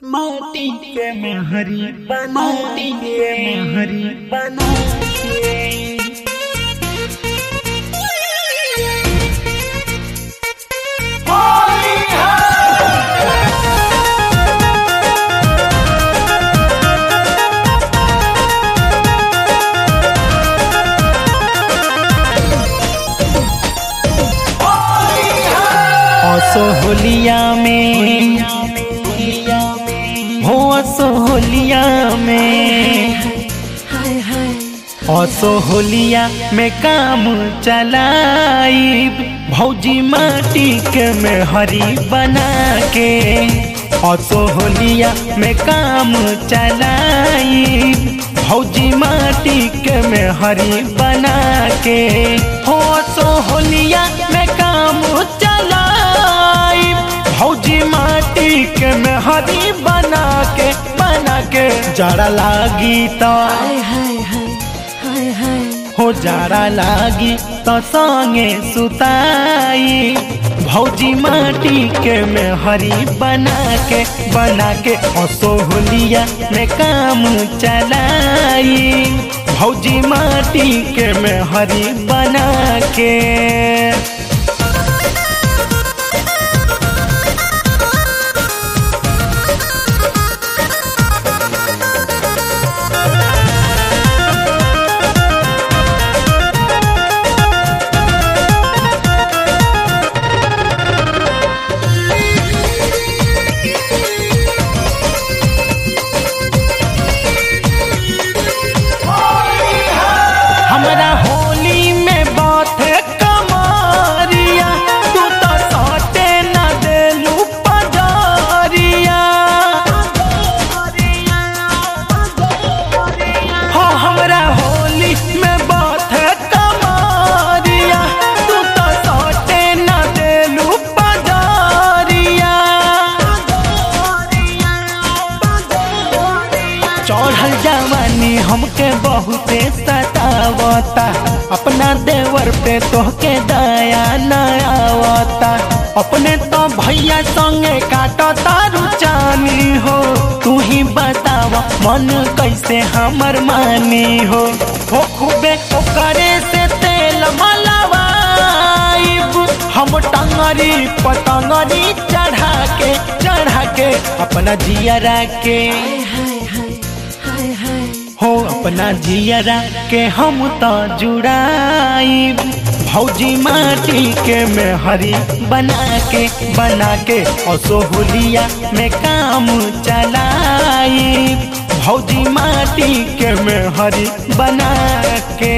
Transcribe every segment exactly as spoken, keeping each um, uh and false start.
माटी के मेहरी माटी के मेहरी बना के सोहलिया में हो सोहलिया में ओ सोहलिया में काम चलाई भौजी माटी के मेहरी बना के ओ सोहलिया में काम चलाई भौजी माटी के मेहरी बना के हो सोहलिया में काम चलाई भौजी माटी के मेहरी बना के बना के जड़ा लागी तो हो जड़ा लागी तो संगे सुताई भौजी माटी के मेहरी बना के बना के ओ सोहलिया में काम चलाई भौजी माटी के मेहरी बना के हमरा होली में बात कमारिया तू तो सटे न देलू पजारिया हो हमरा होली में बात कमारिया तू तो सटे न देलू पजारिया चढ़ल जवानी हमके बहुते सतावता अपना देवर पे तोहके दया न आवता अपने तो भैया संगे काटता रुचानी हो तू ही बताव मन कैसे हमर मानी हो हो खूबे ओकरे से तेल मलवाइब हम टंगरी पतंगरी चढ़ा के चढ़ा के अपना जियरा के हो अपना जियरा के हम तो जुड़ाई भौजी माटी के मेहरी बना के बना के ओ सोहलिया में काम चलाई भौजी माटी के मेहरी बना के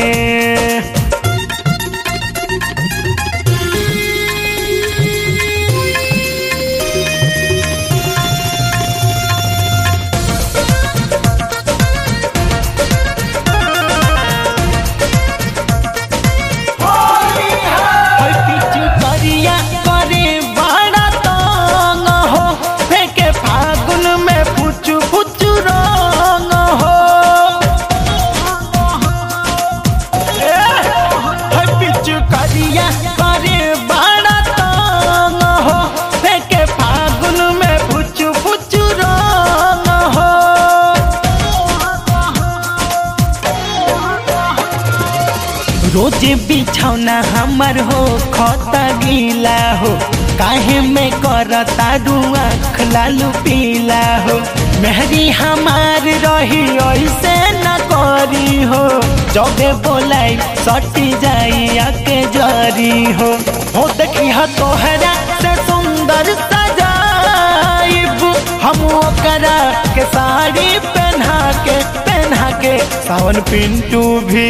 रोजे बिछौना हमर हो खता गीला हो काहे में करता आँख लालू पीला हो मेहरी हमार रही ऐसे न करी हो जबे बोलाई सटी जाई आके जरी हो हो देखी हा तोहरा से सुंदर सजाइब हम ओकरा के साड़ी पहना के पहना के सावन पिंटू भी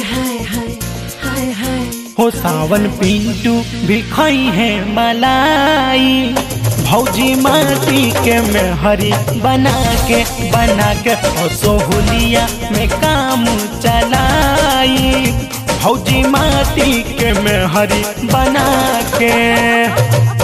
हो सावन पिंटू भी खाई है मलाई भौजी माटी के मेहरी बना के बना के ओ सोहलिया में काम चलाई भौजी माटी के मेहरी बना के।